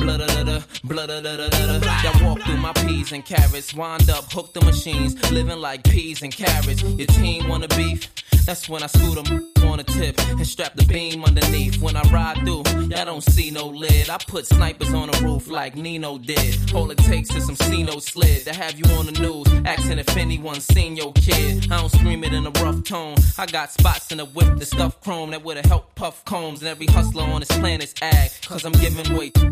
Y'all walk through my peas and carrots, wind up, hook the machines, living like peas and carrots. Your team wanna beef? That's when I scoot them on a tip and strap the beam underneath. When I ride through, y'all don't see no lid. I put snipers on the roof like Nino did. All it takes is some C-no slid to have you on the news, asking if anyone's seen your kid. I don't scream it in a rough tone. I got spots in the whip, the stuff chrome that would've helped Puff Combs and every hustler on this planet's ag. Cause I'm giving way